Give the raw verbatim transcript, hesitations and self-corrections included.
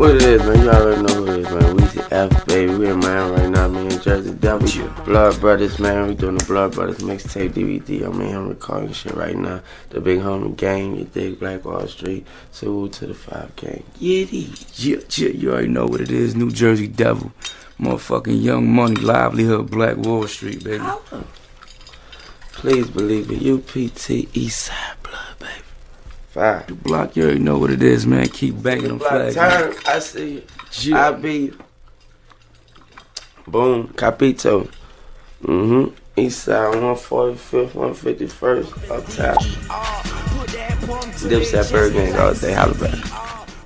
What it is, man? You already know what it is, man. Weezy F, baby. We in Miami right now, me and Jersey Devil. Blood Brothers, man. We doing the Blood Brothers mixtape D V D. I'm in here recording shit right now. The Big Homie Gang, you dig? Black Wall Street. Salute to the Five Gang. Yeah, yeah, yeah, you already know what it is. New Jersey Devil. Motherfucking Young Money, Livelihood, Black Wall Street, baby. Please believe it. U P T, Eastside Blood, baby. Five. The block, you already know what it is, man. Keep banging them flags. Turn, I see you. Yeah. I be. Boom. Capito. Mm-hmm. Eastside, one forty-fifth, one fifty-first, up top. Dipset Bird Gang all day. Holla back.